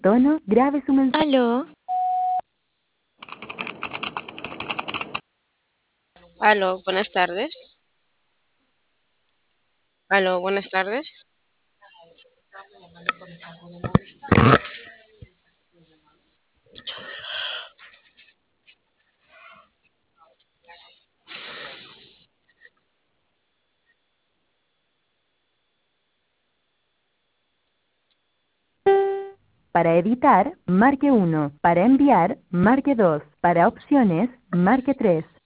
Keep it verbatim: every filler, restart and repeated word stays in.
tono, grabe su mensaje. Aló, Aló, buenas tardes. Aló, buenas tardes. Para editar, marque uno. Para enviar, marque dos. Para opciones, marque tres.